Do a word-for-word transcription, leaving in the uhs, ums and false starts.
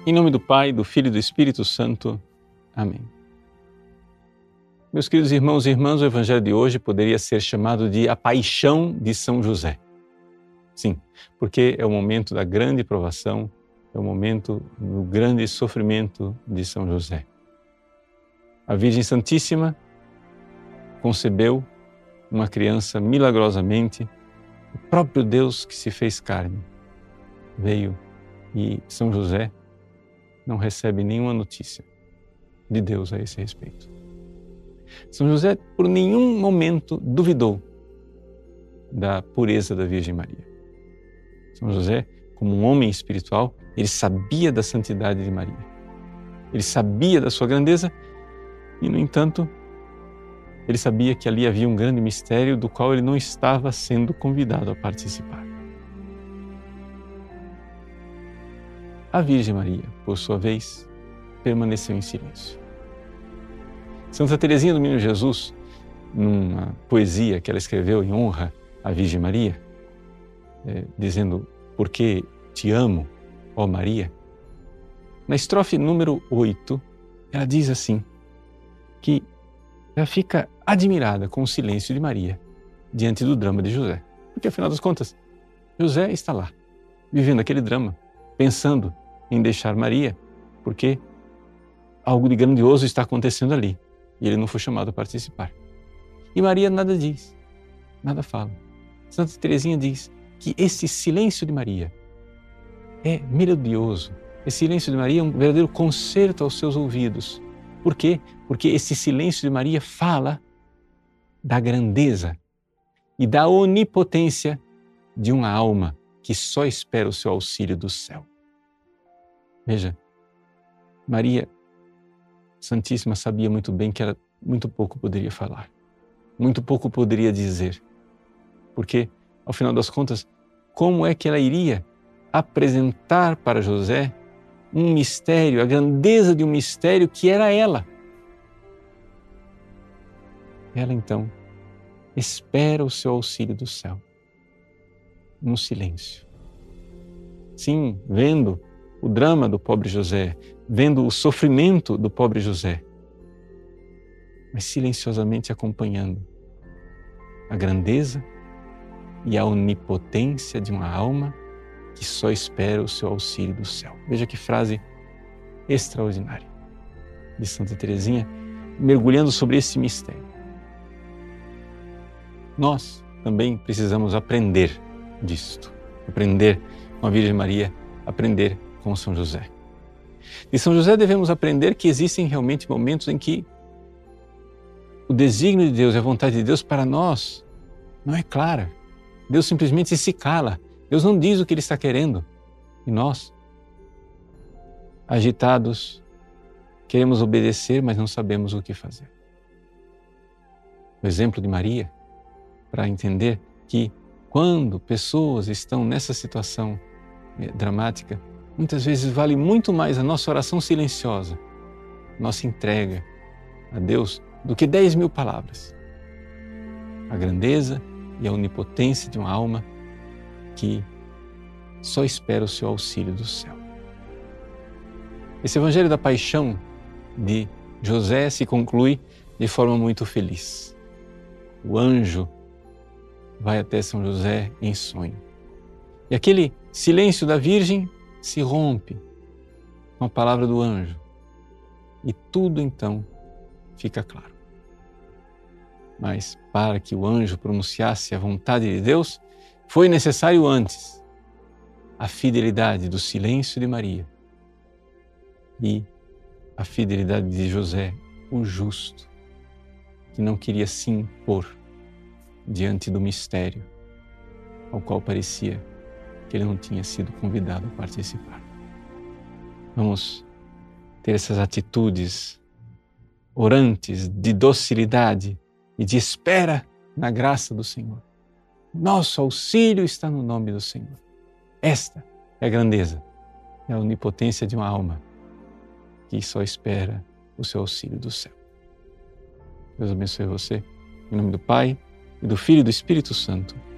Em nome do Pai, do Filho e do Espírito Santo. Amém. Meus queridos irmãos e irmãs, o Evangelho de hoje poderia ser chamado de a Paixão de São José. Sim, porque é o momento da grande provação, é o momento do grande sofrimento de São José. A Virgem Santíssima concebeu uma criança milagrosamente, o próprio Deus que se fez carne veio e São José não recebe nenhuma notícia de Deus a esse respeito. São José, por nenhum momento, duvidou da pureza da Virgem Maria. São José, como um homem espiritual, ele sabia da santidade de Maria. Ele sabia da sua grandeza e, no entanto, ele sabia que ali havia um grande mistério do qual ele não estava sendo convidado a participar. A Virgem Maria, por sua vez, permaneceu em silêncio. Santa Teresinha do Menino Jesus, numa poesia que ela escreveu em honra à Virgem Maria, é, dizendo, porque te amo, ó Maria, na estrofe número oito, ela diz assim, que ela fica admirada com o silêncio de Maria diante do drama de José. Porque, afinal das contas, José está lá, vivendo aquele drama, pensando em deixar Maria, porque algo de grandioso está acontecendo ali e ele não foi chamado a participar. E Maria nada diz, nada fala. Santa Teresinha diz que esse silêncio de Maria é melodioso. Esse silêncio de Maria é um verdadeiro concerto aos seus ouvidos. Por quê? Porque esse silêncio de Maria fala da grandeza e da onipotência de uma alma que só espera o seu auxílio do céu. Veja, Maria Santíssima sabia muito bem que ela muito pouco poderia falar, muito pouco poderia dizer, porque, ao final das contas, como é que ela iria apresentar para José um mistério, a grandeza de um mistério que era ela? Ela, então, espera o seu auxílio do céu, no silêncio. Sim, vendo o drama do pobre José, vendo o sofrimento do pobre José, mas silenciosamente acompanhando a grandeza e a onipotência de uma alma que só espera o seu auxílio do céu. Veja que frase extraordinária de Santa Teresinha, mergulhando sobre esse mistério. Nós também precisamos aprender disto, aprender com a Virgem Maria, aprender com São José. De São José devemos aprender que existem realmente momentos em que o desígnio de Deus e a vontade de Deus para nós não é clara. Deus simplesmente se cala. Deus não diz o que Ele está querendo. E nós, agitados, queremos obedecer, mas não sabemos o que fazer. O exemplo de Maria, para entender que quando pessoas estão nessa situação eh, dramática, muitas vezes vale muito mais a nossa oração silenciosa, nossa entrega a Deus, do que dez mil palavras. A grandeza e a onipotência de uma alma que só espera o seu auxílio do céu. Esse Evangelho da Paixão de José se conclui de forma muito feliz. O anjo vai até São José em sonho. E aquele silêncio da Virgem se rompe com a palavra do anjo. E tudo então fica claro. Mas para que o anjo pronunciasse a vontade de Deus, foi necessário antes a fidelidade do silêncio de Maria e a fidelidade de José, o justo, que não queria se impor diante do mistério ao qual parecia que ele não tinha sido convidado a participar. Vamos ter essas atitudes orantes de docilidade e de espera na graça do Senhor. Nosso auxílio está no nome do Senhor. Esta é a grandeza, é a onipotência de uma alma que só espera o seu auxílio do céu. Deus abençoe você, em nome do Pai, e do Filho e do Espírito Santo.